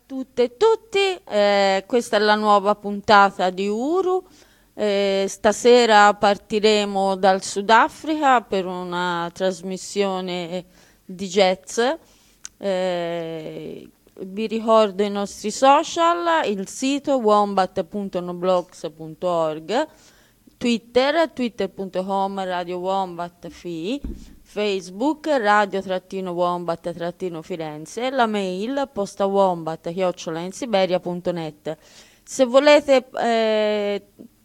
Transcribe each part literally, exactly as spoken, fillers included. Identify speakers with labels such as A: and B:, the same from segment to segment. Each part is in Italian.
A: tutte e tutti, eh, questa è la nuova puntata di Uru. Eh, stasera partiremo dal Sudafrica per una trasmissione di jazz. Eh, vi ricordo i nostri social, il sito wombat punto noblogs punto org, Twitter, twitter punto com radio wombat fi, Facebook radio-wombat-firenze, la mail postawombat chiocciola insiberia punto net. Se volete eh,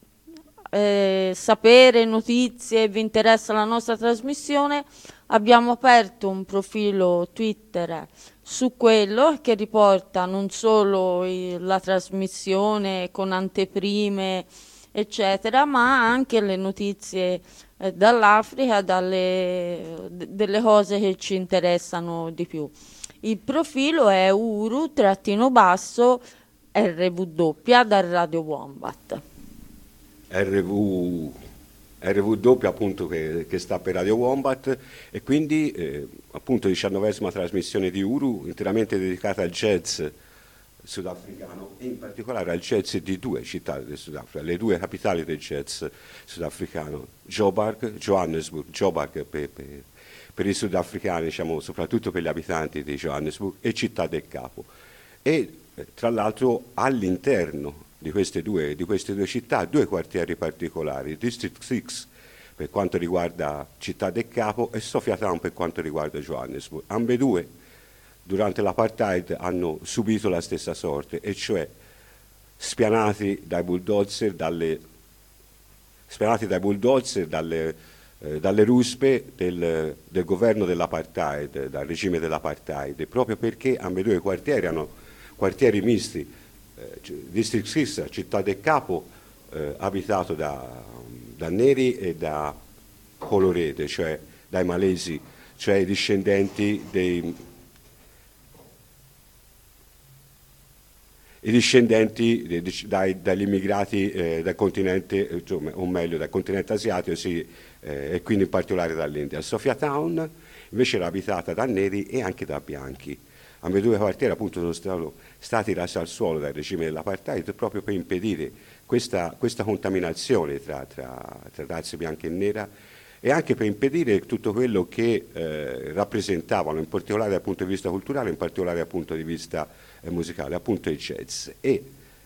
A: eh, sapere notizie e vi interessa la nostra trasmissione, abbiamo aperto un profilo Twitter su quello che riporta non solo i- la trasmissione con anteprime eccetera, ma anche le notizie eh, dall'Africa, dalle, d- delle cose che ci interessano di più. Il profilo è uru-basso R W da Radio Wombat.
B: R V, R W appunto che, che sta per Radio Wombat e quindi eh, appunto diciannovesima trasmissione di Uru interamente dedicata al jazz sudafricano e in particolare al jazz di due città del Sudafrica, le due capitali del jazz sudafricano, Joburg, Johannesburg, Joburg per, per, per i sudafricani, diciamo soprattutto per gli abitanti di Johannesburg, e Città del Capo. E eh, tra l'altro all'interno di queste due, di queste due città due quartieri particolari, District sei per quanto riguarda Città del Capo e Sophiatown per quanto riguarda Johannesburg. Ambedue durante l'apartheid hanno subito la stessa sorte, e cioè spianati dai bulldozer, dalle, spianati dai bulldozer, dalle, eh, dalle ruspe del, del governo dell'apartheid, dal regime dell'apartheid, proprio perché ambedue i quartieri erano quartieri misti, eh, District sei, Città del Capo, eh, abitato da, da neri e da colorete, cioè dai malesi, cioè i discendenti dei i discendenti de, de, dai, dagli immigrati eh, dal continente, insomma, o meglio dal continente asiatico, sì, eh, e quindi in particolare dall'India. Sophiatown invece era abitata da neri e anche da bianchi. Ambedue quartieri appunto sono stato, stati rasi al suolo dal regime dell'apartheid proprio per impedire questa, questa contaminazione tra, tra, tra razze bianca e nera, e anche per impedire tutto quello che eh, rappresentavano, in particolare dal punto di vista culturale, in particolare dal punto di vista eh, musicale, appunto il jazz. E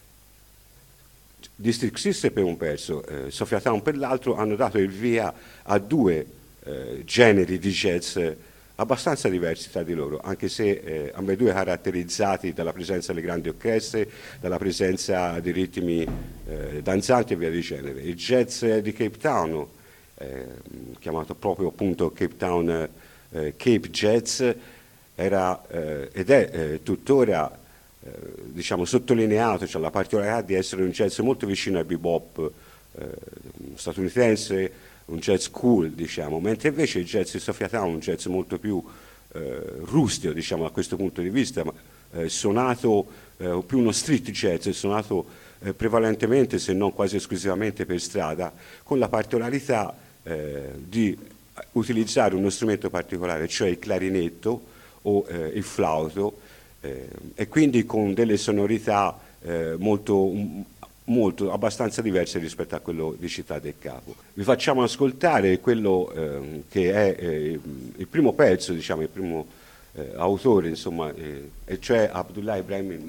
B: District sei per un verso, eh, Sophiatown per l'altro, hanno dato il via a due eh, generi di jazz abbastanza diversi tra di loro, anche se eh, ambedue caratterizzati dalla presenza delle grandi orchestre, dalla presenza di ritmi eh, danzanti e via di genere. Il jazz di Cape Town, Eh, chiamato proprio appunto Cape Town eh, Cape Jazz, era eh, ed è eh, tuttora eh, diciamo sottolineato, cioè la particolarità di essere un jazz molto vicino al bebop eh, statunitense, un jazz cool, diciamo, mentre invece il jazz di Sophiatown è un jazz molto più eh, rustico, diciamo, da questo punto di vista, ma eh, suonato eh, più uno street jazz, suonato eh, prevalentemente, se non quasi esclusivamente per strada, con la particolarità Eh, di utilizzare uno strumento particolare, cioè il clarinetto o eh, il flauto, eh, e quindi con delle sonorità eh, molto, molto abbastanza diverse rispetto a quello di Città del Capo. Vi facciamo ascoltare quello eh, che è eh, il primo pezzo, diciamo, il primo eh, autore, insomma, eh, e cioè Abdullah Ibrahim.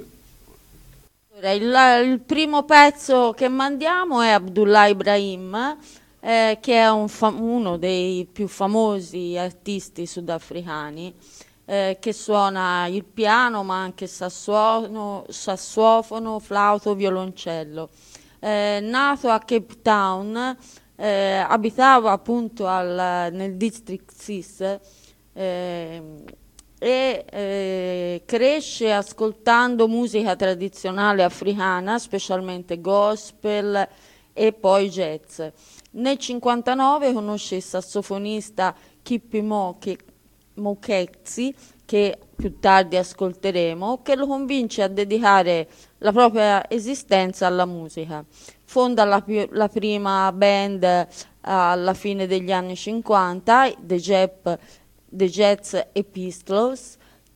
A: Il, il primo pezzo che mandiamo è Abdullah Ibrahim, Eh, che è un fam- uno dei più famosi artisti sudafricani, eh, che suona il piano ma anche sassuono, sassofono, flauto, violoncello. Eh, nato a Cape Town, eh, abitava appunto al, nel District sei eh, e eh, cresce ascoltando musica tradizionale africana, specialmente gospel e poi jazz. Nel cinquantanove conosce il sassofonista Kippi Moke- Moketsi, che più tardi ascolteremo, che lo convince a dedicare la propria esistenza alla musica. Fonda la, pi- la prima band eh, alla fine degli anni cinquanta, The, Jap- The Jazz Epistles,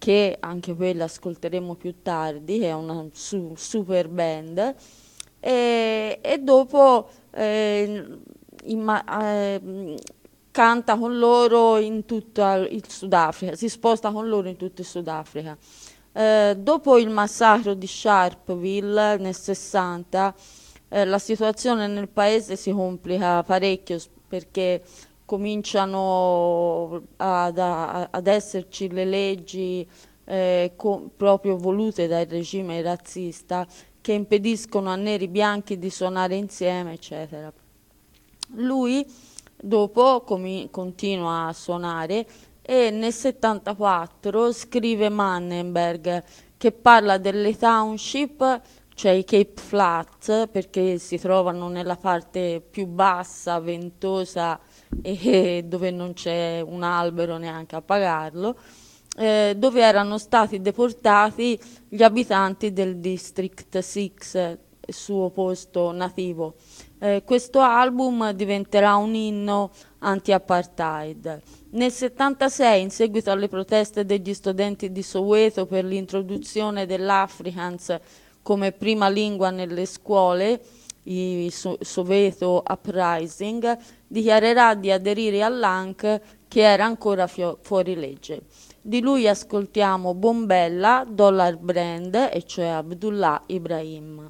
A: che anche quella ascolteremo più tardi, che è una su, super band, e, e dopo eh, imma- eh, canta con loro in tutto il Sudafrica, si sposta con loro in tutto il Sudafrica. Eh, dopo il massacro di Sharpeville nel sessanta, eh, la situazione nel paese si complica parecchio perché cominciano ad, ad esserci le leggi eh, co- proprio volute dal regime razzista che impediscono a neri bianchi di suonare insieme, eccetera. Lui dopo comi- continua a suonare e nel settantaquattro scrive Mannenberg, che parla delle township, cioè i Cape Flat, perché si trovano nella parte più bassa, ventosa e dove non c'è un albero neanche a pagarlo, eh, dove erano stati deportati gli abitanti del District sei, suo posto nativo. Eh, questo album diventerà un inno anti-apartheid. Nel settantasei, in seguito alle proteste degli studenti di Soweto per l'introduzione dell'Afrikaans come prima lingua nelle scuole, i so- Soweto Uprising, dichiarerà di aderire all'A N C, che era ancora fio- fuori legge. Di lui ascoltiamo Bombella, Dollar Brand, e cioè Abdullah Ibrahim.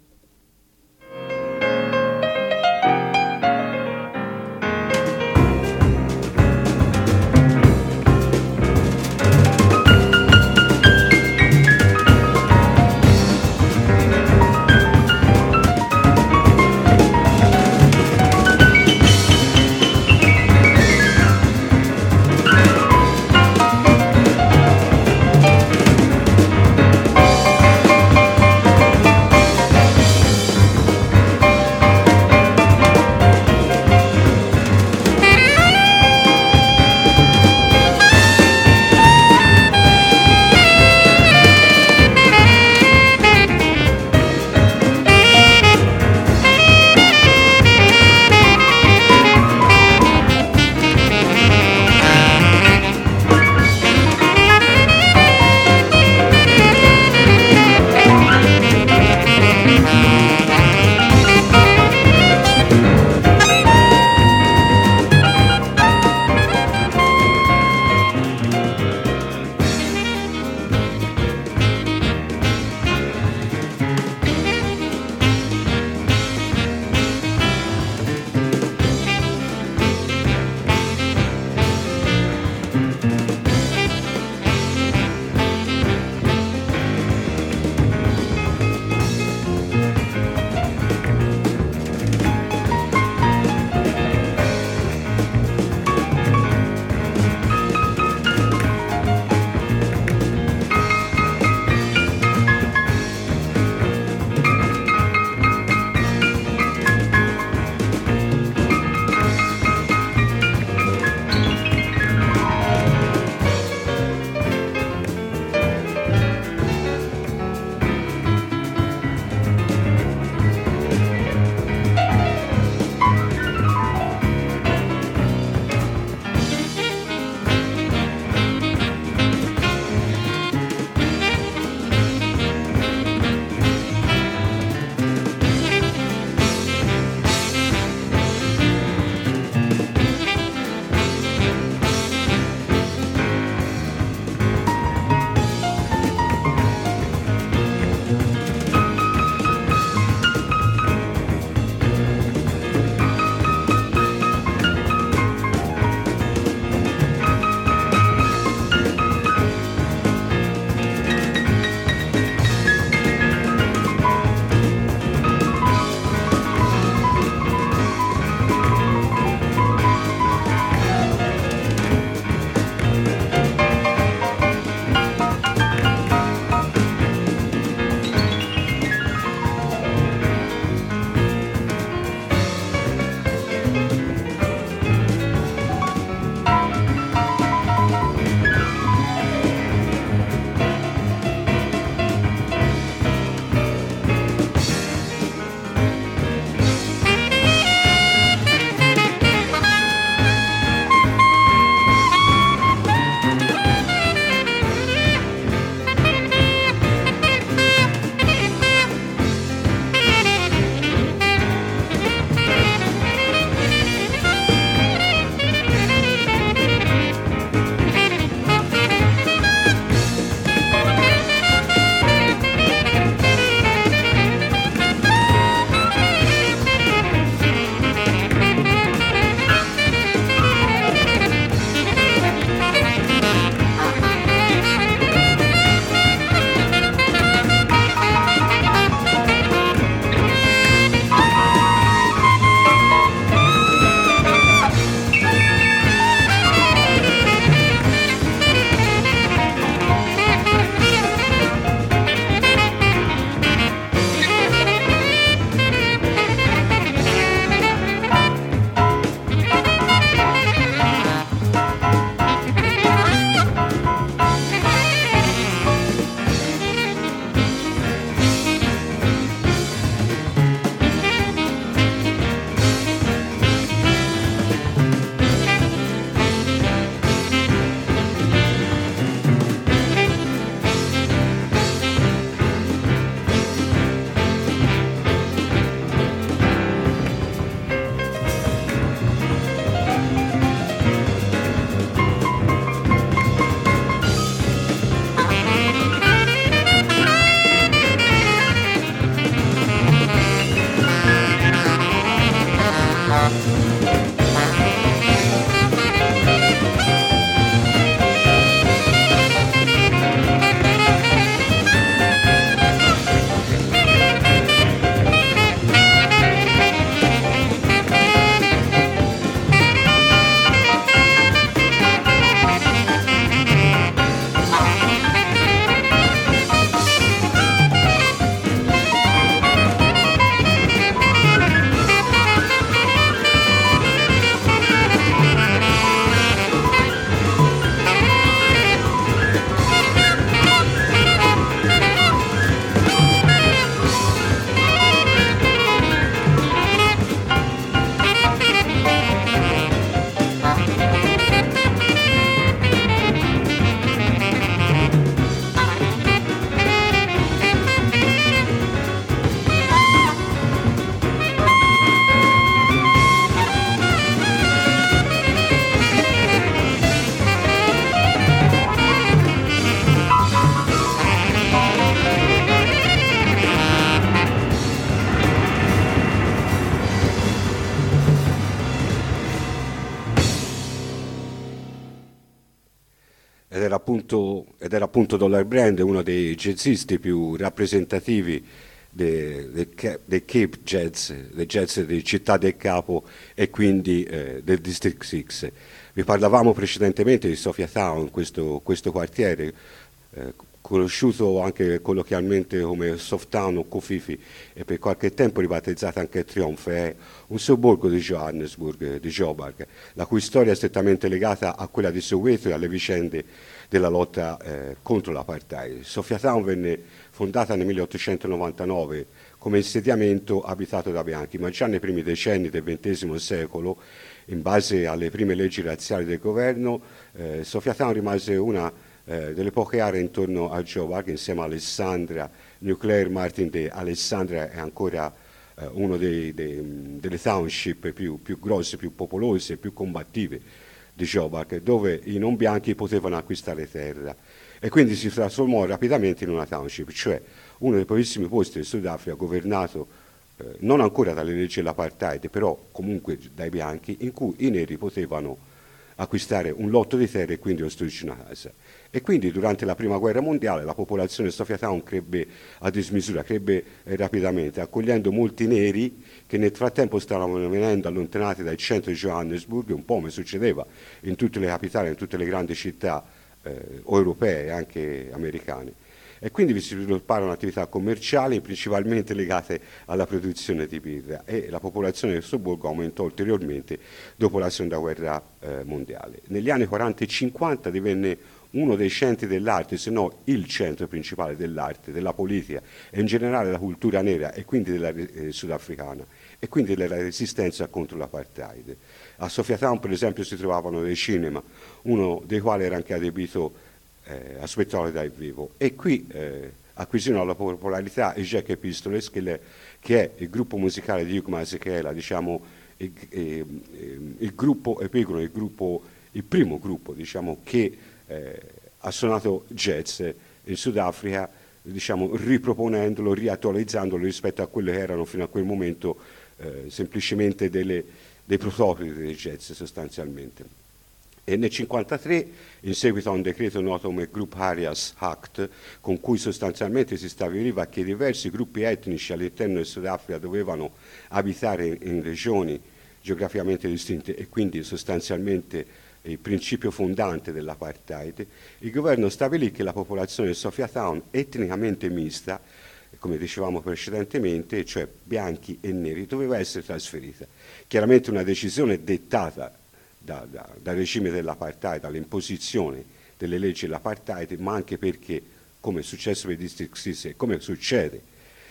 B: appunto, ed era appunto Dollar Brand, uno dei jazzisti più rappresentativi dei de, de Cape Jazz, dei jazz di Città del Capo e quindi eh, del District sei. Vi parlavamo precedentemente di Sophiatown, questo, questo quartiere, eh, conosciuto anche colloquialmente come Softown o Kofifi e per qualche tempo ribattezzato anche Triumph, è un sobborgo di Johannesburg, di Joburg, la cui storia è strettamente legata a quella di Soweto e alle vicende della lotta eh, contro l'apartheid. Sophiatown venne fondata nel milleottocentonovantanove come insediamento abitato da bianchi, ma già nei primi decenni del ventesimo secolo, in base alle prime leggi razziali del governo, eh, Sophiatown rimase una eh, delle poche aree intorno a Joburg, insieme a Alessandria, New Clare, Martin Day. Alessandria è ancora eh, uno dei, dei, delle township più, più grosse, più popolose, più combattive di Joburg, dove i non bianchi potevano acquistare terra. E quindi si trasformò rapidamente in una township, cioè uno dei pochissimi posti del Sudafrica governato eh, non ancora dalle leggi dell'apartheid, però comunque dai bianchi, in cui i neri potevano acquistare un lotto di terra e quindi costruirci una casa. E quindi durante la prima guerra mondiale la popolazione di Sophiatown crebbe a dismisura, crebbe eh, rapidamente, accogliendo molti neri che nel frattempo stavano venendo allontanati dal centro di Johannesburg, un po' come succedeva in tutte le capitali, in tutte le grandi città eh, europee e anche americane. E quindi vi si svilupparono attività commerciali principalmente legate alla produzione di birra e la popolazione del sobborgo aumentò ulteriormente dopo la seconda guerra eh, mondiale. Negli anni quaranta e cinquanta divenne uno dei centri dell'arte, se no il centro principale dell'arte, della politica e in generale della cultura nera e quindi della eh, sudafricana e quindi della resistenza contro l'apartheid. A Sophiatown per esempio si trovavano dei cinema, uno dei quali era anche adibito Eh, a spettacolo dal vivo, e qui eh, acquisirono la popolarità i Jack Pistols, che, le, che è il gruppo musicale di Hugh Masekela, diciamo il, il, il gruppo epigono, il, gruppo, il primo gruppo diciamo, che eh, ha suonato jazz in Sudafrica, diciamo, riproponendolo, riattualizzandolo rispetto a quello che erano fino a quel momento eh, semplicemente delle, dei prototipi del jazz sostanzialmente. E nel millenovecentocinquantatré, in seguito a un decreto noto come Group Areas Act, con cui sostanzialmente si stabiliva che diversi gruppi etnici all'interno del Sudafrica dovevano abitare in regioni geograficamente distinte e quindi sostanzialmente il principio fondante dell'apartheid, il governo stabilì che la popolazione di Sophiatown, etnicamente mista, come dicevamo precedentemente, cioè bianchi e neri, doveva essere trasferita. Chiaramente una decisione dettata Da, da, dal regime dell'apartheid, dall'imposizione delle leggi dell'apartheid, ma anche perché, come è successo per il District sei, come succede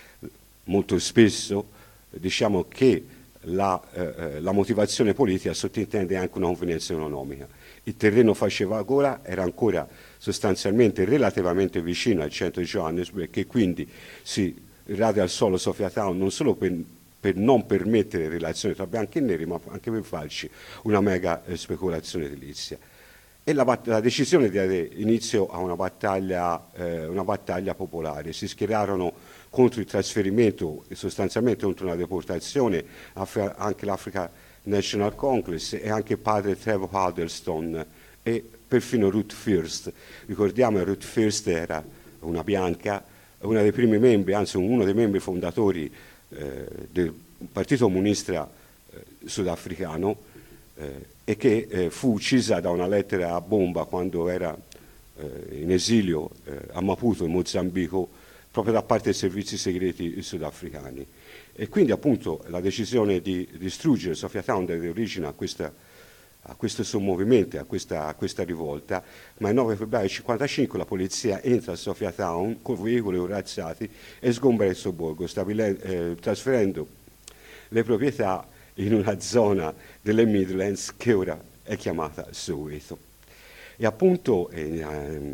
B: molto spesso, diciamo che la, eh, la motivazione politica sottintende anche una convenienza economica. Il terreno faceva gola, era ancora sostanzialmente relativamente vicino al centro di Johannesburg, che quindi si radia al suolo Sophiatown non solo per per non permettere relazioni tra bianchi e neri, ma anche per farci una mega eh, speculazione edilizia. E la, la decisione di dare inizio a una battaglia, eh, una battaglia popolare. Si schierarono contro il trasferimento e sostanzialmente contro una deportazione anche l'Africa National Congress e anche padre Trevor Huddleston e perfino Ruth First. Ricordiamo che Ruth First era una bianca, una dei primi membri, anzi uno dei membri fondatori Eh, del Partito Comunista eh, Sudafricano eh, e che eh, fu uccisa da una lettera a bomba quando era eh, in esilio eh, a Maputo, in Mozambico, proprio da parte dei servizi segreti sudafricani. E quindi appunto la decisione di distruggere Sophiatown dà origine a questa a questo sommovimento, a questa, a questa rivolta, ma il nove febbraio millenovecentocinquantacinque la polizia entra a Sophiatown con veicoli corazzati e sgombra il sobborgo, eh, trasferendo le proprietà in una zona delle Midlands che ora è chiamata Soweto. E appunto eh,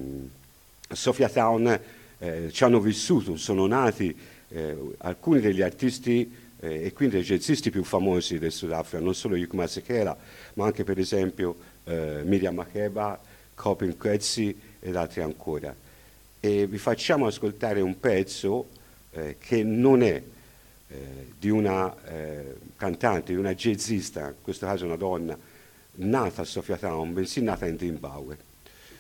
B: a Sophiatown eh, ci hanno vissuto, sono nati eh, alcuni degli artisti Eh, e quindi i jazzisti più famosi del Sudafrica, non solo Hugh Masekela, ma anche per esempio eh, Miriam Makeba, Copin Coetzee ed altri ancora. E vi facciamo ascoltare un pezzo eh, che non è eh, di una eh, cantante, di una jazzista, in questo caso una donna, nata a Sophiatown, bensì nata in Zimbabwe.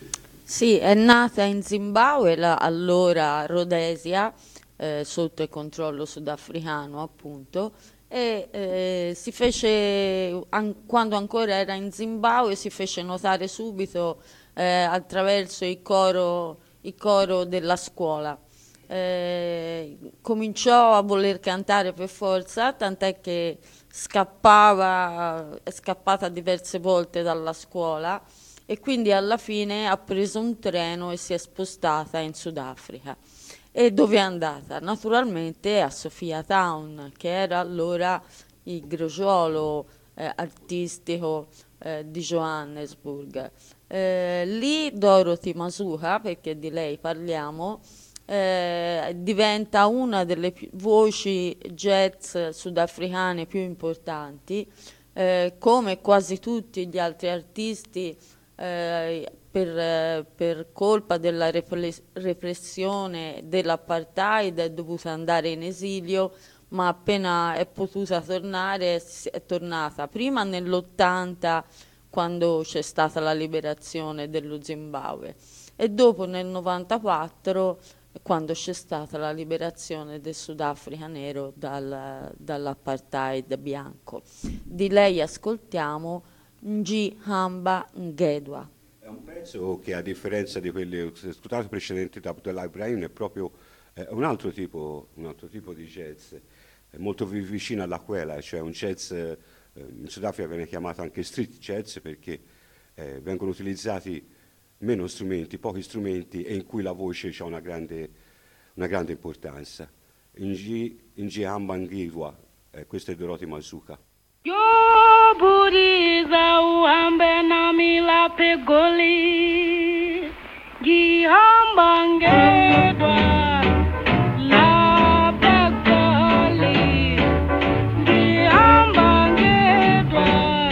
A: Sì, è nata in Zimbabwe, la, allora Rhodesia, eh, sotto il controllo sudafricano appunto, e eh, si fece, an- quando ancora era in Zimbabwe, si fece notare subito eh, attraverso il coro, il coro della scuola. Eh, cominciò a voler cantare per forza, tant'è che scappava, è scappata diverse volte dalla scuola e quindi alla fine ha preso un treno e si è spostata in Sudafrica. E dove è andata? Naturalmente a Sofia Town, che era allora il grigiolo eh, artistico eh, di Johannesburg. Eh, lì Dorothy Masuka, perché di lei parliamo, eh, diventa una delle pi- voci jazz sudafricane più importanti, eh, come quasi tutti gli altri artisti eh, per, eh, per colpa della repres- repressione dell'apartheid è dovuta andare in esilio, ma appena è potuta tornare si- è tornata prima nell'ottanta quando c'è stata la liberazione dello Zimbabwe e dopo nel novantaquattro quando c'è stata la liberazione del Sudafrica nero dal- dall'apartheid bianco. Di lei ascoltiamo Njihamba Ngedwa.
B: È un pezzo che a differenza di quelli ascoltati precedenti da Abdullah Ibrahim è proprio eh, un, altro tipo, un altro tipo di jazz, è molto vi- vicino alla quella, cioè un jazz, eh, in Sudafrica viene chiamato anche street jazz perché eh, vengono utilizzati meno strumenti, pochi strumenti e in cui la voce ha una grande, una grande importanza. Inji, Inji Ambangirwa, eh, questo è Dorothy Masuka.
C: Yoburiza uhambe nami la pegoli Gihamba ngedwa la pegoli Gihamba ngedwa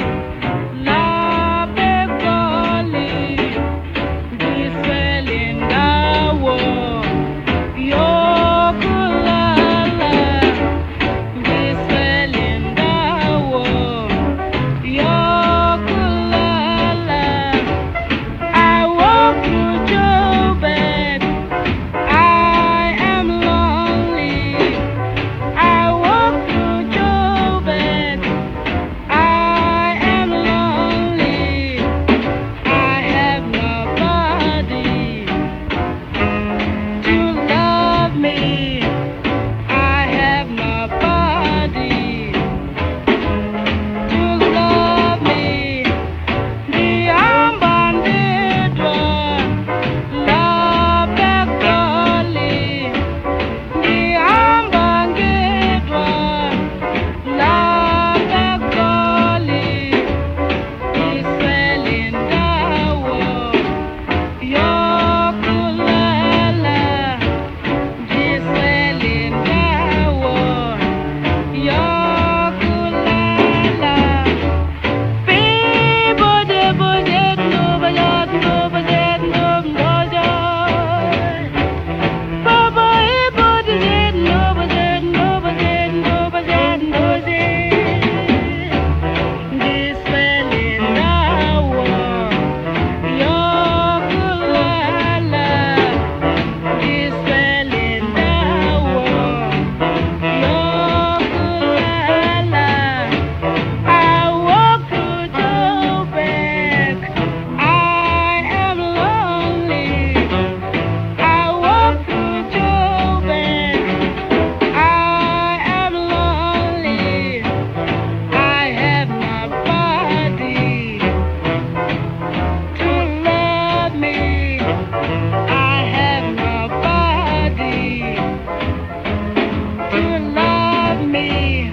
C: la pegoli Gisele ndawo yokulala Gisele ndawo yokulala I walk through Joburg I am lonely I walk through Joburg I am lonely I have nobody to love me I have nobody to love me. Diambandedwa, la pekoli. Diambandedwa, la pekoli. Iselindawo, yokulala. Iselindawo, yokulala. I walk through Joburg. I am lonely. I walk through Joburg. I am lonely. I have nobody to love me. I have nobody to love me.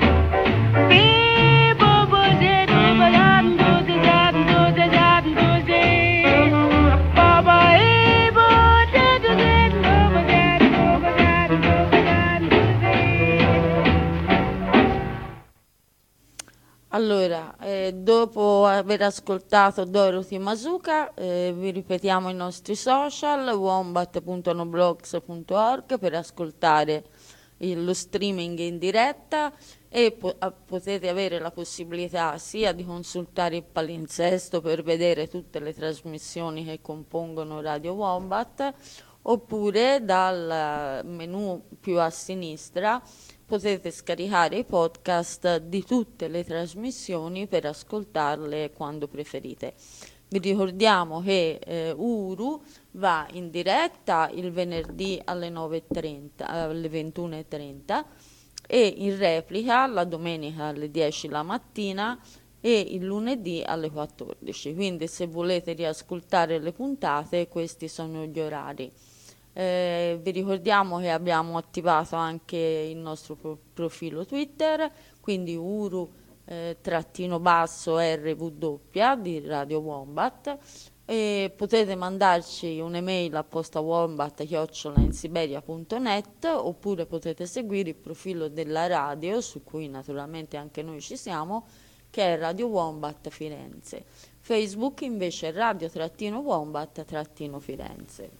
A: Allora, eh, dopo aver ascoltato Dorothy Masuka, eh, vi ripetiamo i nostri social, wombat punto noblogs punto org per ascoltare il- lo streaming in diretta e po- a- potete avere la possibilità sia di consultare il palinsesto per vedere tutte le trasmissioni che compongono Radio Wombat, oppure dal menu più a sinistra potete scaricare i podcast di tutte le trasmissioni per ascoltarle quando preferite. Vi ricordiamo che eh, Uru va in diretta il venerdì alle nove e trenta, alle ventuno e trenta, e in replica la domenica alle dieci la mattina e il lunedì alle quattordici. Quindi se volete riascoltare le puntate, questi sono gli orari. Eh, vi ricordiamo che abbiamo attivato anche il nostro pro- profilo Twitter, quindi Uru eh, trattino basso R W di Radio Wombat, e potete mandarci un'email a posta wombat chiocciola insiberia punto net, oppure potete seguire il profilo della radio, su cui naturalmente anche noi ci siamo, che è Radio Wombat Firenze. Facebook invece è radio-wombat-firenze.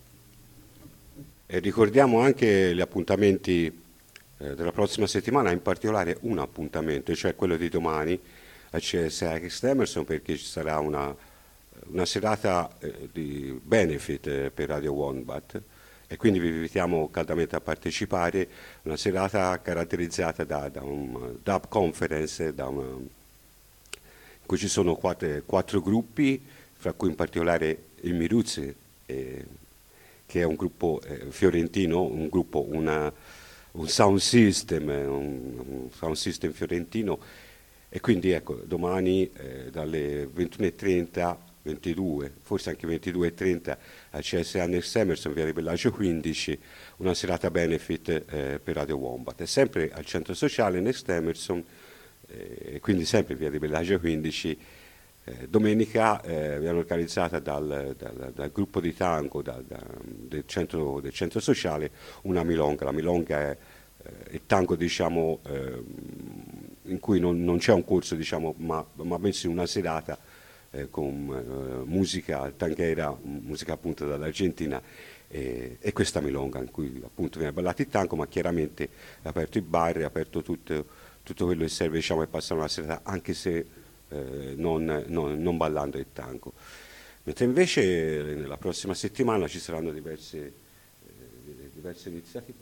B: E ricordiamo anche gli appuntamenti eh, della prossima settimana, in particolare un appuntamento, cioè quello di domani a C S X Emerson, perché ci sarà una, una serata eh, di benefit eh, per Radio Wombat, e quindi vi invitiamo caldamente a partecipare. Una serata caratterizzata da, da un dub conference, da una, in cui ci sono quattro, quattro gruppi, fra cui in particolare il Miruzzi, eh, che è un gruppo eh, fiorentino, un gruppo, una, un sound system, un, un sound system fiorentino, e quindi ecco, domani eh, dalle ventuno e trenta, ventidue, forse anche ventidue e trenta a C S Annex Emerson, via di Bellagio quindici, una serata benefit eh, per Radio Wombat. È sempre al centro sociale Next Emerson, eh, quindi sempre via di Bellagio quindici. Eh, domenica eh, viene organizzata dal, dal, dal gruppo di tango dal, da, del, centro, del centro sociale una milonga. La milonga è eh, il tango, diciamo, eh, in cui non, non c'è un corso, diciamo, ma, ma bensì una serata eh, con eh, musica tanghera, musica appunto dall'Argentina, eh, e questa milonga in cui appunto viene ballato il tango, ma chiaramente è aperto i bar, è aperto tutto, tutto quello che serve, diciamo, per passare una serata, anche se Eh, non, non, non ballando il tango. Mentre invece nella prossima settimana ci saranno diverse, eh, diverse iniziative,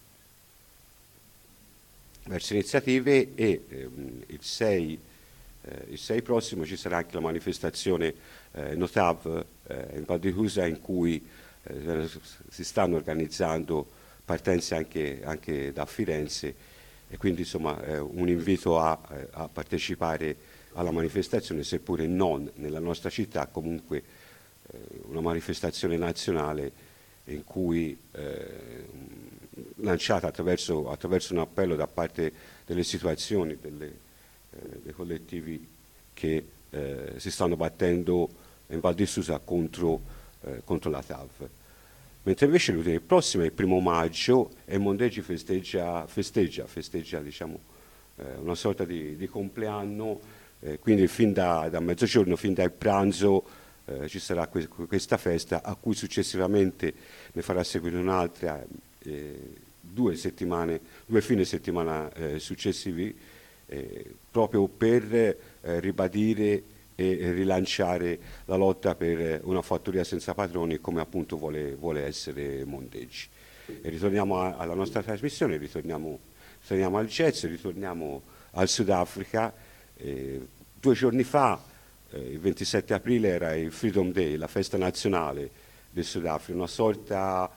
B: diverse iniziative e ehm, il sei, eh, il sei prossimo ci sarà anche la manifestazione eh, Notav eh, in Val di Susa, in cui eh, si stanno organizzando partenze anche, anche da Firenze, e quindi insomma eh, un invito a, a partecipare alla manifestazione, seppure non nella nostra città, comunque eh, una manifestazione nazionale in cui eh, lanciata attraverso, attraverso un appello da parte delle situazioni, delle, eh, dei collettivi che eh, si stanno battendo in Val di Susa contro, eh, contro la T A V. Mentre invece il prossimo è il primo maggio e Mondeggi festeggia, festeggia, festeggia diciamo, eh, una sorta di, di compleanno. Eh, quindi fin da, da mezzogiorno, fin dal pranzo, eh, ci sarà que- questa festa, a cui successivamente ne farà seguire un'altra, eh, due settimane, due fine settimana eh, successivi, eh, proprio per eh, ribadire e rilanciare la lotta per una fattoria senza padroni, come appunto vuole, vuole essere Mondeggi. E ritorniamo a, alla nostra trasmissione, ritorniamo, ritorniamo al jazz, ritorniamo al Sudafrica. Eh, due giorni fa, eh, il ventisette aprile, era il Freedom Day, la festa nazionale del Sudafrica, una sorta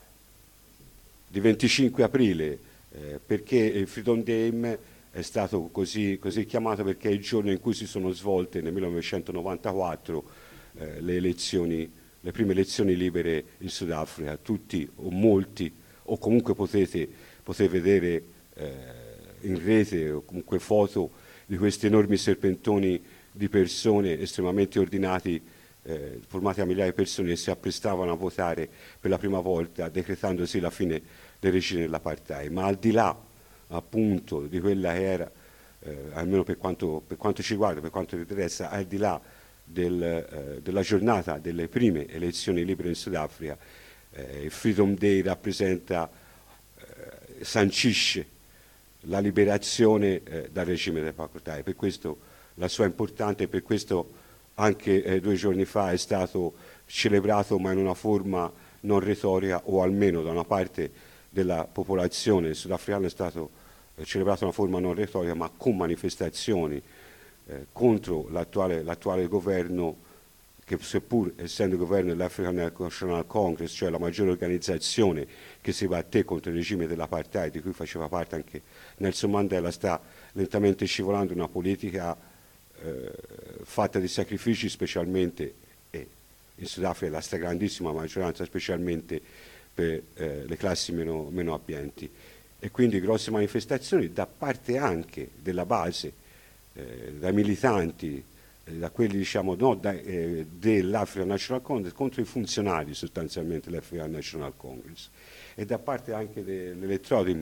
B: di venticinque aprile, eh, perché il Freedom Day è stato così, così chiamato perché è il giorno in cui si sono svolte nel millenovecentonovantaquattro eh, le elezioni, le prime elezioni libere in Sudafrica. Tutti o molti, o comunque potete, potete vedere eh, in rete o comunque foto di questi enormi serpentoni di persone estremamente ordinati, eh, formati a migliaia di persone, che si apprestavano a votare per la prima volta, decretandosi la fine del regime dell'apartheid. Ma al di là appunto di quella che era, eh, almeno per quanto, per quanto ci riguarda, per quanto mi interessa, al di là del, eh, della giornata delle prime elezioni libere in Sudafrica, eh, il Freedom Day rappresenta, eh, sancisce la liberazione eh, dal regime dell'apartheid. Per questo la sua importante, per questo anche eh, due giorni fa è stato celebrato, ma in una forma non retorica, o almeno da una parte della popolazione sudafricana è stato eh, celebrato in una forma non retorica, ma con manifestazioni eh, contro l'attuale, l'attuale governo, che seppur essendo il governo dell'African National Congress, cioè la maggiore organizzazione che si batte contro il regime dell'apartheid, di cui faceva parte anche Nelson Mandela, sta lentamente scivolando una politica eh, fatta di sacrifici, specialmente e in Sudafrica la stragrandissima maggioranza, specialmente per eh, le classi meno, meno abbienti. E quindi grosse manifestazioni da parte anche della base, eh, dai militanti, da quelli diciamo no, da, eh, dell'African National Congress contro i funzionari sostanzialmente dell'African National Congress, e da parte anche dell'elettrodo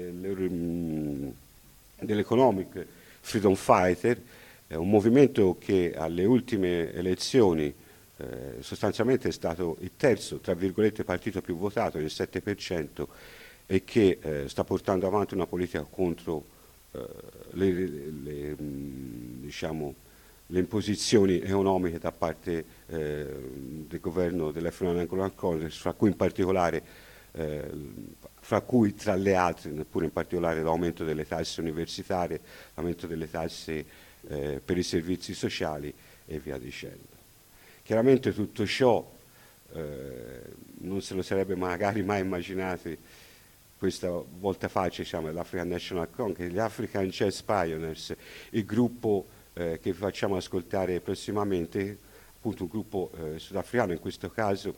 B: dell'Economic Freedom Fighter, eh, un movimento che alle ultime elezioni eh, sostanzialmente è stato il terzo, tra virgolette, partito più votato, il sette per cento, e che eh, sta portando avanti una politica contro eh, le, le mh, diciamo le imposizioni economiche da parte eh, del governo dell'African National Congress, fra cui in particolare, eh, fra cui tra le altre, neppure in particolare l'aumento delle tasse universitarie, l'aumento delle tasse eh, per i servizi sociali e via dicendo. Chiaramente tutto ciò eh, non se lo sarebbe magari mai immaginato questa volta fa, diciamo, l'African National Congress, gli African Jazz Pioneers, il gruppo Eh, che vi facciamo ascoltare prossimamente, appunto un gruppo eh, sudafricano, in questo caso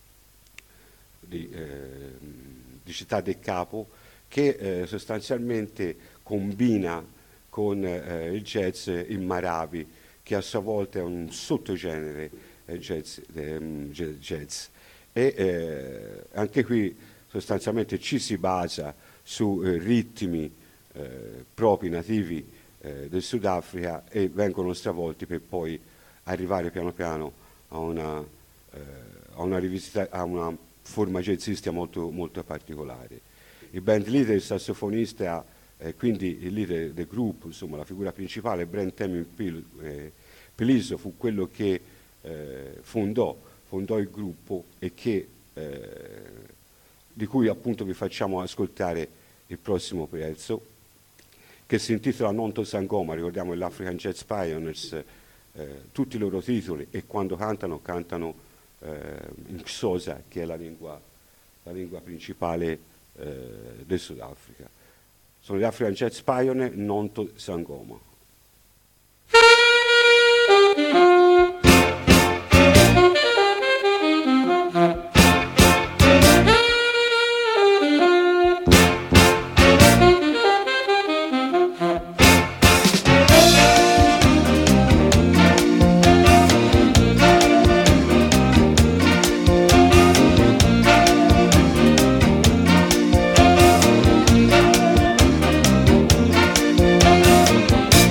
B: di, eh, di Città del Capo, che eh, sostanzialmente combina con eh, il jazz il marabi, che a sua volta è un sottogenere eh, jazz, eh, jazz. E eh, anche qui sostanzialmente ci si basa su eh, ritmi eh, propri nativi Eh, del Sudafrica, e vengono stravolti per poi arrivare piano piano a una, eh, a una, rivisita, a una forma jazzistica molto, molto particolare. Il band leader, il sassofonista, eh, quindi il leader del gruppo, insomma la figura principale, Brent Temin eh, Piliso, fu quello che eh, fondò, fondò il gruppo e che, eh, di cui appunto vi facciamo ascoltare il prossimo pezzo, che si intitola Nonto Sangoma. Ricordiamo l'African Jazz Pioneers, eh, tutti i loro titoli, e quando cantano, cantano eh, in Xhosa, che è la lingua, la lingua principale eh, del Sudafrica. Sono gli African Jazz Pioneers, Nonto Sangoma.
D: Thank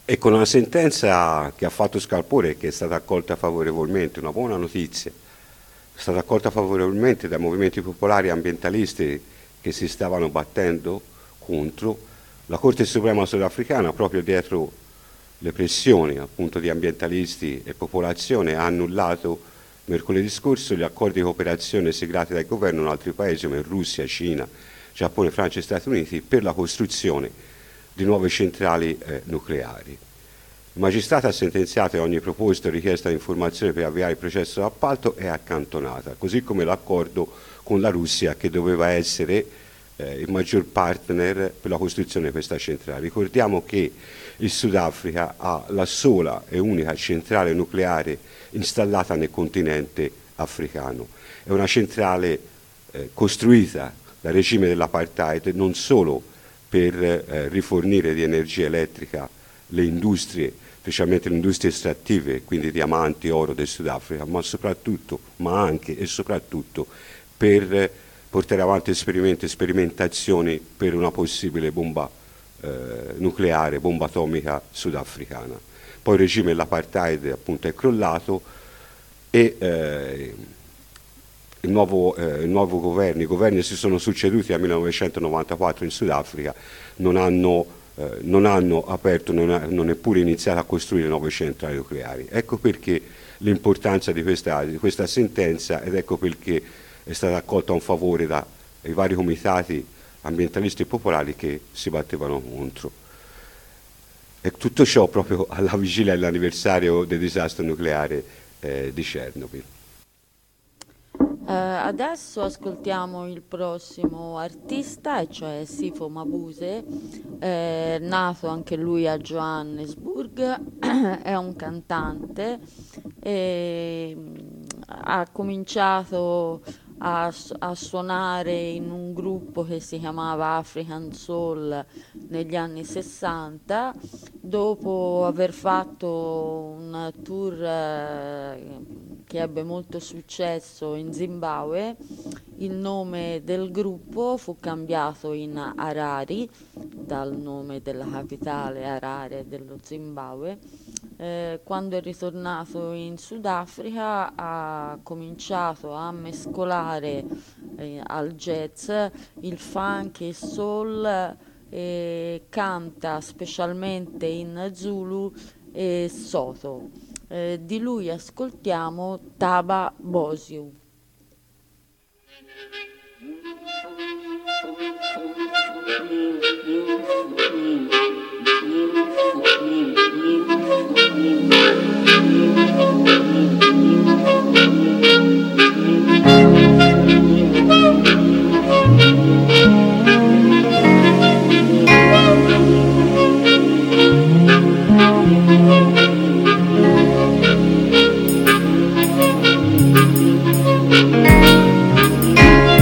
B: E con una sentenza che ha fatto scalpore e che è stata accolta favorevolmente, una buona notizia, è stata accolta favorevolmente dai movimenti popolari ambientalisti che si stavano battendo contro, la Corte Suprema sudafricana, proprio dietro le pressioni appunto di ambientalisti e popolazione, ha annullato mercoledì scorso gli accordi di cooperazione siglati dal governo in altri paesi come Russia, Cina, Giappone, Francia e Stati Uniti per la costruzione di nuove centrali eh, nucleari. Il magistrato ha sentenziato che ogni proposta o richiesta di informazione per avviare il processo d'appalto è accantonata, così come l'accordo con la Russia che doveva essere eh, il maggior partner per la costruzione di questa centrale. Ricordiamo che il Sudafrica ha la sola e unica centrale nucleare installata nel continente africano. È una centrale eh, costruita dal regime dell'apartheid non solo per eh, rifornire di energia elettrica le industrie, specialmente le industrie estrattive, quindi diamanti, oro del Sudafrica, ma soprattutto, ma anche e soprattutto per portare avanti esperimenti e sperimentazioni per una possibile bomba eh, nucleare, bomba atomica sudafricana. Poi il regime dell'apartheid appunto è crollato e eh, il nuovo, eh, il nuovo governo, i governi si sono succeduti nel millenovecentonovantaquattro in Sudafrica, non hanno, eh, non hanno aperto, non hanno neppure iniziato a costruire nuove centrali nucleari. Ecco perché l'importanza di questa, di questa sentenza ed ecco perché è stata accolta un favore dai vari comitati ambientalisti e popolari che si battevano contro. E tutto ciò proprio alla vigilia dell'anniversario del disastro nucleare eh, di Chernobyl.
A: Eh, adesso ascoltiamo il prossimo artista, e cioè Sifo Mabuse, eh, nato anche lui a Johannesburg, è un cantante, e mm, ha cominciato a, s- a suonare in un gruppo che si chiamava African Soul negli anni sessanta, dopo aver fatto un tour eh, che ebbe molto successo in Zimbabwe. Il nome del gruppo fu cambiato in Harare, dal nome della capitale Harare dello Zimbabwe. Eh, quando è ritornato in Sudafrica ha cominciato a mescolare eh, al jazz il funk e il soul, e canta specialmente in Zulu e Soto. Eh, di lui ascoltiamo Taba Bosiu.
C: Thank you.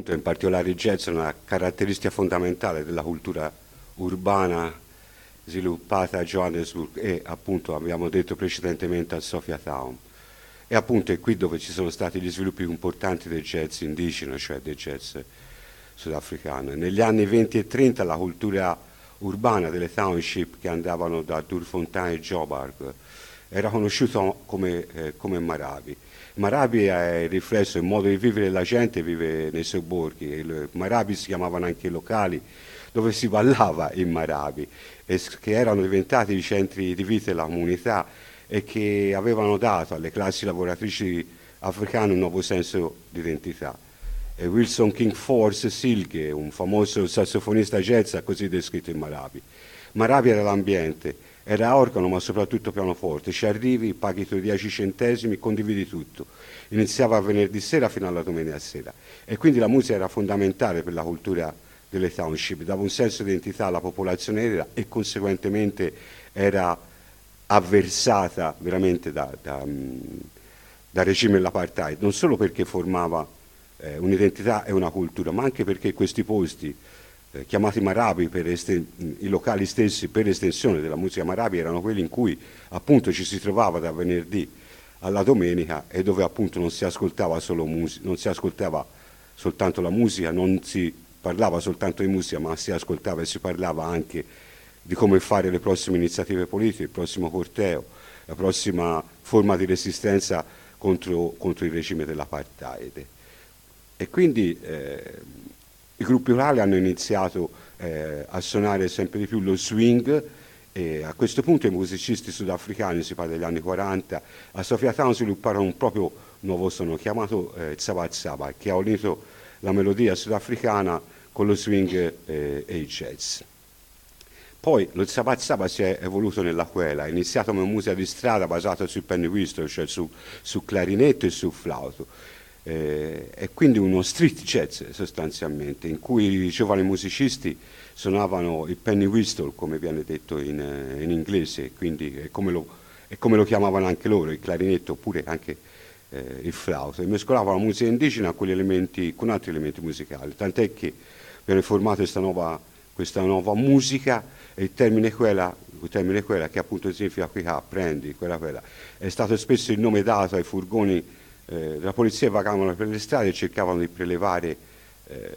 B: appunto in particolare il jazz è una caratteristica fondamentale della cultura urbana sviluppata a Johannesburg e appunto abbiamo detto precedentemente a Sophiatown. E appunto è qui dove ci sono stati gli sviluppi importanti del jazz indigeno, cioè del jazz sudafricano. Negli anni venti e trenta la cultura urbana delle township che andavano da Durfontein e Joburg era conosciuta come, eh, come Marabi. Marabi è il riflesso, il modo di vivere della gente, vive nei sobborghi. Il Marabi si chiamavano anche i locali dove si ballava in Marabi, e che erano diventati i centri di vita della comunità e che avevano dato alle classi lavoratrici africane un nuovo senso di identità. E Wilson King Force Silke, un famoso sassofonista jazz, ha così descritto il Marabi. Marabi era l'ambiente, era organo ma soprattutto pianoforte, ci arrivi, paghi i tuoi dieci centesimi, condividi tutto. Iniziava venerdì sera fino alla domenica sera e quindi la musica era fondamentale per la cultura delle township, dava un senso di identità alla popolazione nera e conseguentemente era avversata veramente da, da, dal regime dell'apartheid, non solo perché formava eh, un'identità e una cultura, ma anche perché questi posti, eh, chiamati Marabi, per esten- i locali stessi per estensione della musica Marabi, erano quelli in cui appunto ci si trovava da venerdì alla domenica e dove appunto non si ascoltava solo musica, non si ascoltava soltanto la musica, non si parlava soltanto di musica, ma si ascoltava e si parlava anche di come fare le prossime iniziative politiche, il prossimo corteo, la prossima forma di resistenza contro, contro il regime dell'apartheid. E quindi eh, i gruppi rurali hanno iniziato eh, a suonare sempre di più lo swing e a questo punto i musicisti sudafricani, si parla degli anni quaranta, a Sophiatown svilupparono un proprio nuovo suono chiamato eh, Tsaba Tsaba, che ha unito la melodia sudafricana con lo swing eh, e il jazz. Poi lo Tsaba Tsaba si è evoluto nella quela, è iniziato come musica di strada basata sul penny whistle, cioè su, su clarinetto e su flauto. Eh, è quindi uno street jazz sostanzialmente, in cui i giovani musicisti suonavano il penny whistle, come viene detto in, in inglese, quindi è come, lo, è come lo chiamavano anche loro, il clarinetto oppure anche eh, il flauto, e mescolavano la musica indigena con, gli elementi, con altri elementi musicali, tant'è che viene formata questa nuova, questa nuova musica. E il termine quella, il termine quella che appunto significa qui ah, prendi, quella quella, è stato spesso il nome dato ai furgoni eh, della polizia che vagavano per le strade e cercavano di prelevare eh,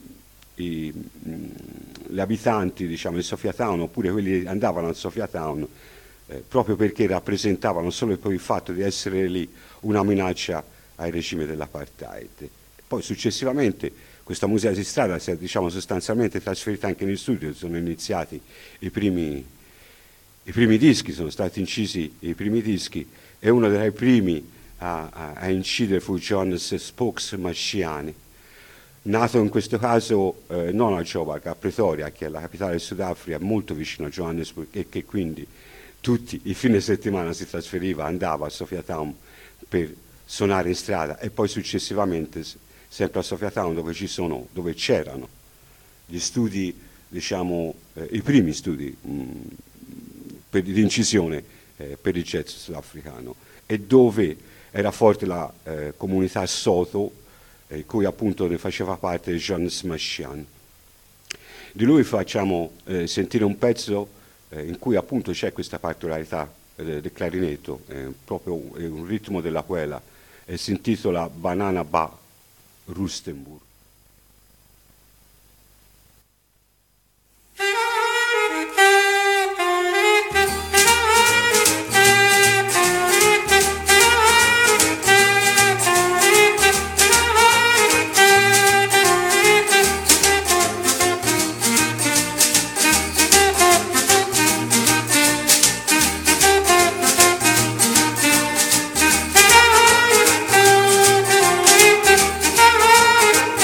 B: i, mh, gli abitanti, diciamo, di Sophiatown, oppure quelli che andavano a Sophiatown eh, proprio perché rappresentavano solo per il fatto di essere lì una minaccia al regime dell'apartheid. Poi successivamente questa musica di strada si è, diciamo, sostanzialmente trasferita anche negli studio, sono iniziati i primi, i primi dischi, sono stati incisi i primi dischi e uno dei primi a, a, a incidere fu Jonas Spokes Masciani, nato in questo caso eh, non a Joburg, a Pretoria, che è la capitale del Sudafrica, molto vicino a Johannesburg, e che quindi tutti i fine settimana si trasferiva, andava a Sophiatown per suonare in strada e poi successivamente sempre a Sophiatown dove ci sono, dove c'erano gli studi, diciamo, eh, i primi studi mh, per, di incisione eh, per il jazz sudafricano, e dove era forte la eh, comunità Soto, eh, cui appunto ne faceva parte Jonas Masciani. Di lui facciamo eh, sentire un pezzo eh, in cui appunto c'è questa particolarità eh, del clarinetto, eh, proprio eh, un ritmo della quella, e si intitola Banana Ba Rustenburg.
D: Thank you.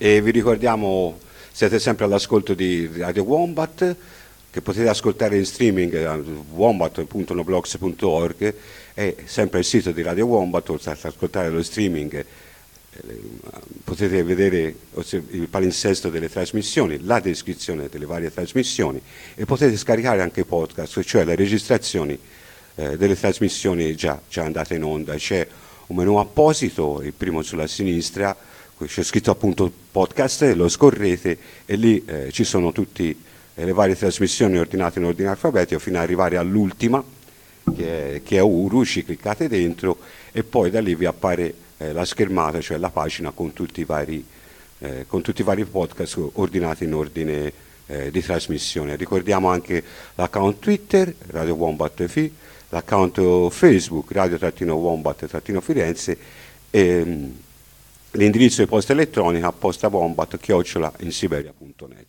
B: E vi ricordiamo, siete sempre all'ascolto di Radio Wombat, che potete ascoltare in streaming a wombat punto noblogs punto org, e sempre il sito di Radio Wombat, oltre ad ascoltare lo streaming eh, potete vedere il palinsesto delle trasmissioni, la descrizione delle varie trasmissioni, e potete scaricare anche podcast, cioè le registrazioni eh, delle trasmissioni già, già andate in onda. C'è un menu apposito, il primo sulla sinistra, c'è scritto appunto podcast, lo scorrete e lì eh, ci sono tutte eh, le varie trasmissioni ordinate in ordine alfabetico fino ad arrivare all'ultima che è, che è Uru. Ci cliccate dentro e poi da lì vi appare eh, la schermata, cioè la pagina con tutti i vari, eh, con tutti i vari podcast ordinati in ordine eh, di trasmissione. Ricordiamo anche l'account Twitter Radio Wombat F I, l'account Facebook Radio-Wombat-Firenze e l'indirizzo di posta elettronica postawombat chiocciola insiberia punto net.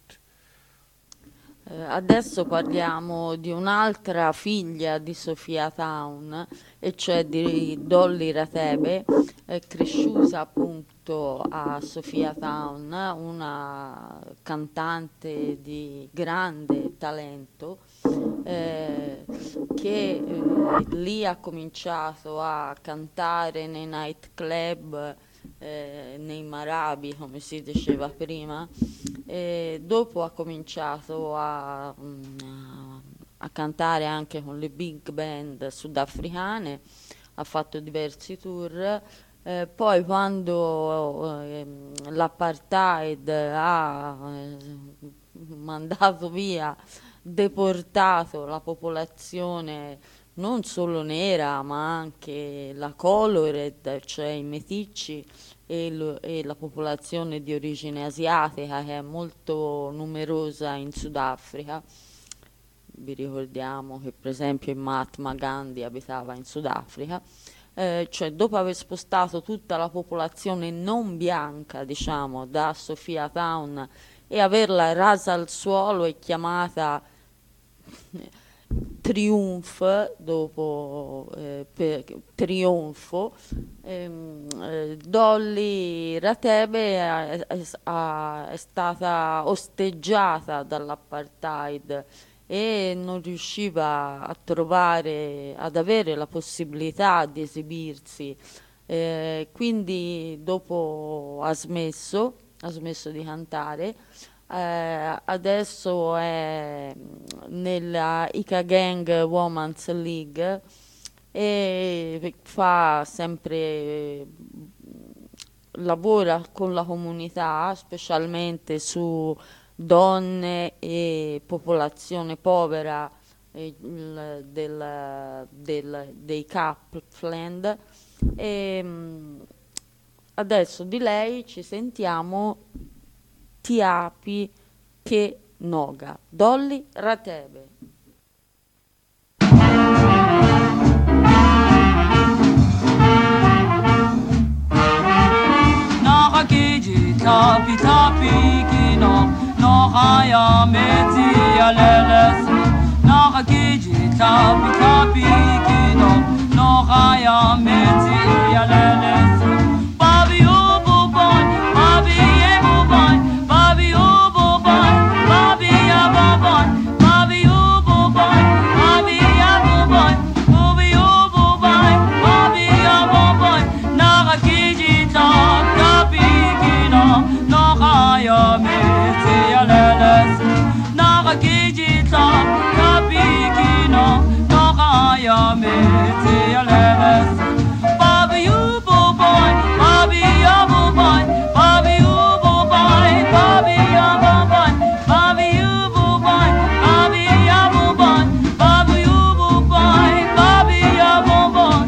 A: Eh, adesso parliamo di un'altra figlia di Sofia Town, e cioè di Dolly Ratebe, eh, cresciuta appunto a Sofia Town, una cantante di grande talento, eh, che eh, lì ha cominciato a cantare nei nightclub, Eh, nei marabi, come si diceva prima, e dopo ha cominciato a, mm, a cantare anche con le big band sudafricane, ha fatto diversi tour, eh, poi quando eh, l'apartheid ha eh, mandato via, deportato la popolazione non solo nera ma anche la colored, cioè i meticci e, lo, e la popolazione di origine asiatica, che è molto numerosa in Sudafrica. Vi ricordiamo che per esempio Mahatma Gandhi abitava in Sudafrica, eh, cioè dopo aver spostato tutta la popolazione non bianca, diciamo, da Sofia Town e averla rasa al suolo e chiamata Triumph, dopo eh, per, trionfo, ehm, eh, Dolly Ratebe è, è, è stata osteggiata dall'apartheid e non riusciva a trovare, ad avere la possibilità di esibirsi, eh, quindi dopo ha smesso, ha smesso di cantare. Eh, adesso è nella Ika Gang Women's League e fa sempre, lavora con la comunità, specialmente su donne e popolazione povera eh, il- del, del- dei Kapland. E mh, adesso di lei ci sentiamo Tiapi che Noga, Dolly Ratebe.
D: Naga kiji tapi tapi kino Naga ya mezi aleles Naga kiji tapi tapi kino Naga ya mezi aleles Babi ubu boy, babi emu boy Babi ubu boy, babi abu boy Babi ubu boy, babi abu boy Ubi ubu boy, babi abu boy Naga kiji tapi tapi kino Naga ya mezi aleles Naga kiji tapi tapi kino Naga ya mezi aleles Babi ubu boy, babi abu boy Babi ubu boy, babi abu boy Babi ubu boy, babi abu boy Babi ubu boy, babi abu boy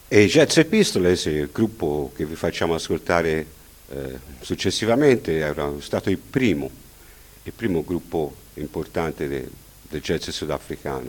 B: E i Jazz Pistols, il gruppo che vi facciamo ascoltare eh, successivamente, era stato il primo, il primo gruppo importante de, del jazz sudafricano.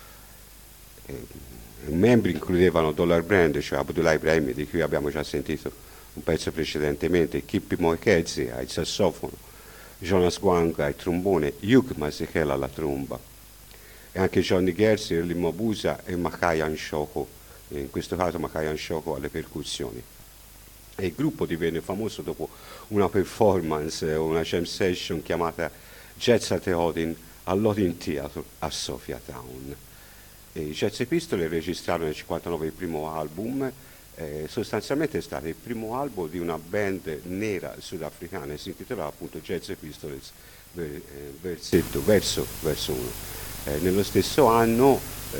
B: E, i membri includevano Dollar Brand, cioè Abdullah Ibrahim, di cui abbiamo già sentito un pezzo precedentemente, Kippy Moekezi al sassofono, Jonas Gwang al trombone, Hugh Masekela alla tromba, e anche Johnny Gersi, Erli Mabusa e Makayan Shoko, in questo caso Makayan Shoko alle percussioni. E il gruppo divenne famoso dopo una performance, una jam session chiamata Jazz at the Odin all'Odin Theatre a Sophiatown. E i Jazz Pistols registrarono nel cinquantanove il primo album, eh, sostanzialmente è stato il primo album di una band nera sudafricana e si intitolava appunto Jazz Pistols ver, eh, versetto, verso, verso uno. Eh, nello stesso anno eh,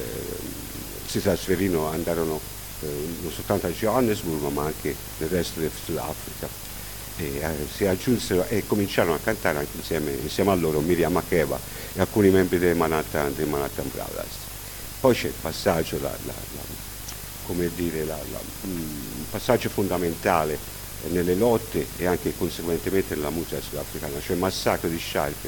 B: si trasferirono, andarono eh, non soltanto a Johannesburg ma anche nel resto del Sudafrica e eh, si aggiunsero e cominciarono a cantare anche insieme, insieme a loro Miriam Makeba e alcuni membri dei Manhattan, dei Manhattan Brothers. Poi c'è il passaggio, la, la, la, come dire, la, la, un passaggio fondamentale nelle lotte e anche conseguentemente nella musica sudafricana, cioè il massacro di Sharpeville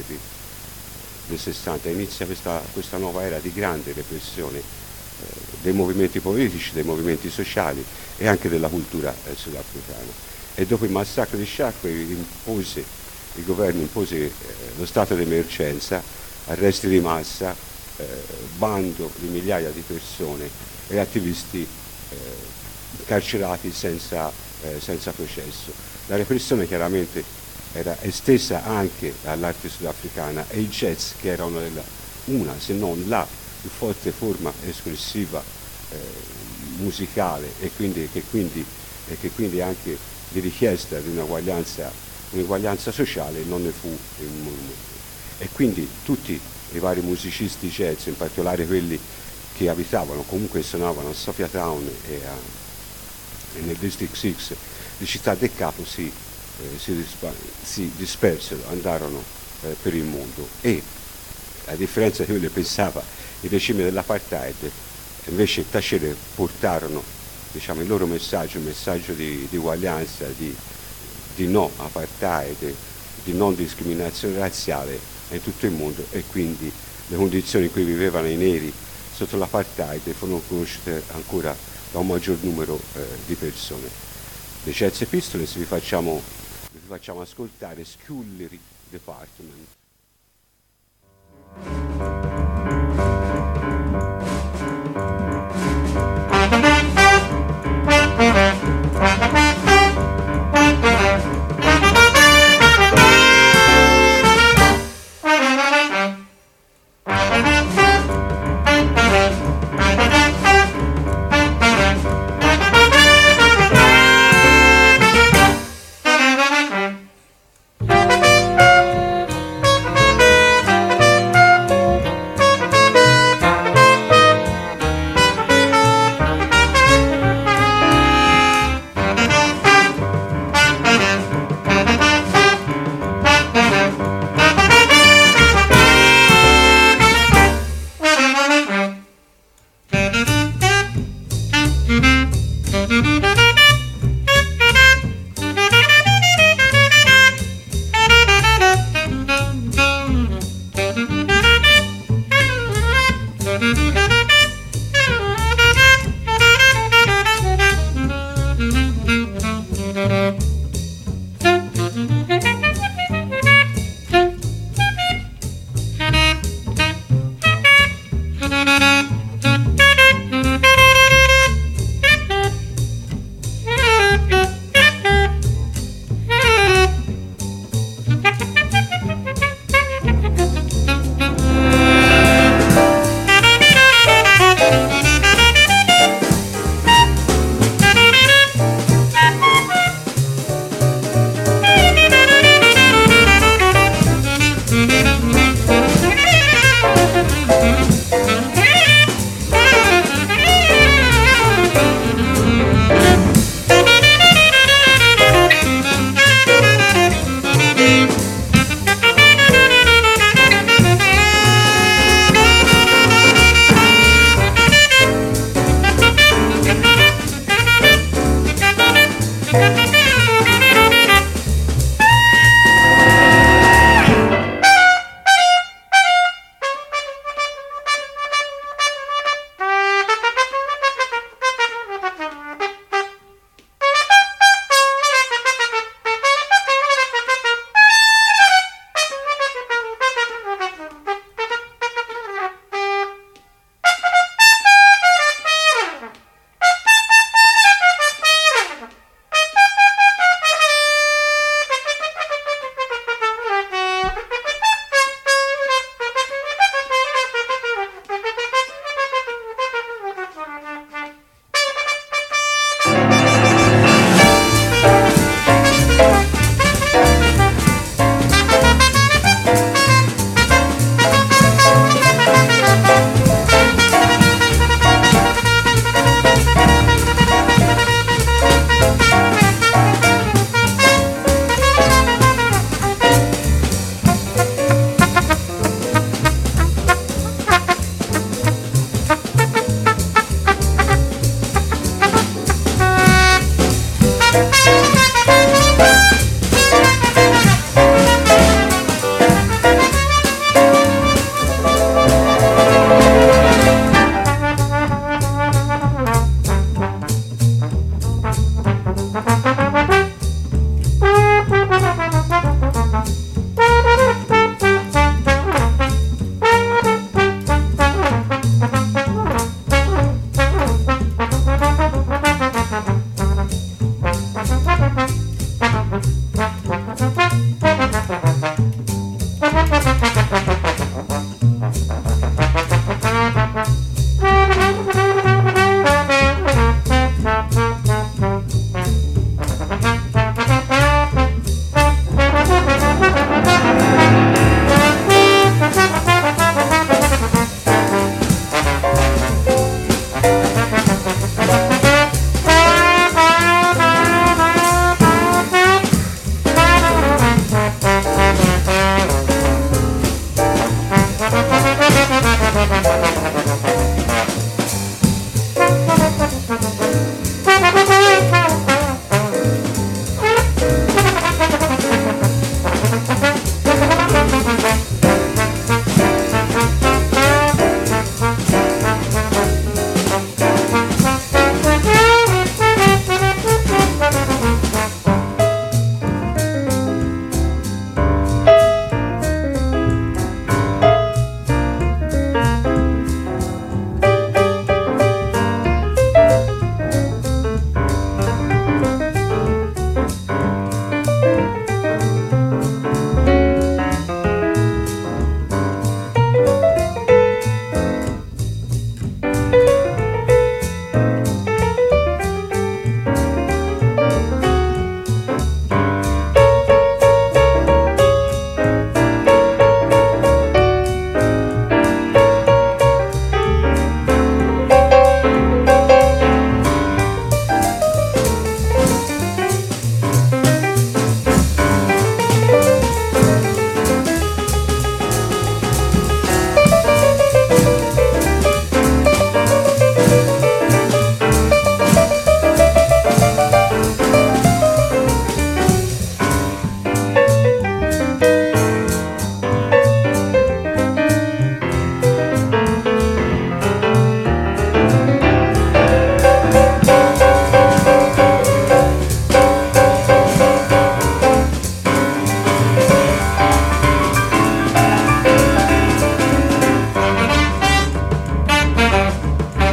B: nel sessanta, inizia questa, questa nuova era di grande repressione eh, dei movimenti politici, dei movimenti sociali e anche della cultura eh, sudafricana. E dopo il massacro di Sharpeville impose, il governo impose eh, lo stato d'emergenza, arresti di massa, Eh, bando di migliaia di persone e attivisti eh, carcerati senza, eh, senza processo. La repressione chiaramente era estesa anche all'arte sudafricana e il jazz, che era una, della, una se non la più forte forma espressiva eh, musicale e quindi, che quindi, e che quindi anche di richiesta di un'uguaglianza, un'uguaglianza sociale non ne fu il movimento. E quindi tutti i vari musicisti jazz, in particolare quelli che abitavano, comunque suonavano a Sophiatown e, a, e nel District sei di Città del Capo, si, eh, si, dispa- si dispersero, andarono eh, per il mondo e, a differenza di quello che pensava il regime dell'apartheid, invece tacere portarono, diciamo, il loro messaggio, un messaggio di, di uguaglianza, di, di no apartheid, di non discriminazione razziale in tutto il mondo, e quindi le condizioni in cui vivevano i neri sotto l'apartheid furono conosciute ancora da un maggior numero eh, di persone. Dei Jazz Pistols vi facciamo, vi facciamo ascoltare Scullery Department.
C: Thank you.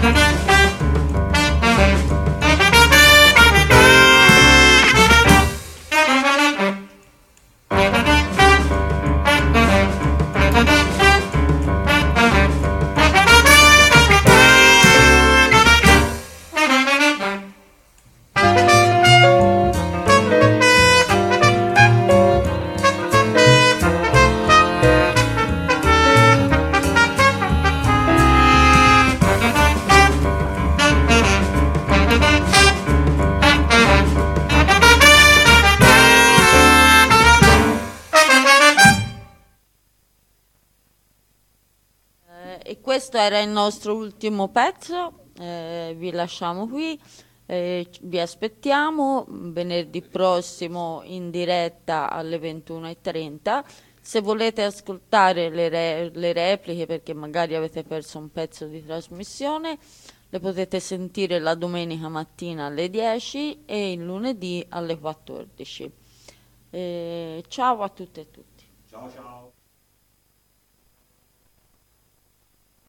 A: E questo era il nostro ultimo pezzo, eh, vi lasciamo qui, eh, vi aspettiamo venerdì prossimo in diretta alle ventuno e trenta. Se volete ascoltare le, re- le repliche, perché magari avete perso un pezzo di trasmissione, le potete sentire la domenica mattina alle dieci e il lunedì alle quattordici. Eh, ciao a tutte e tutti.
B: Ciao ciao.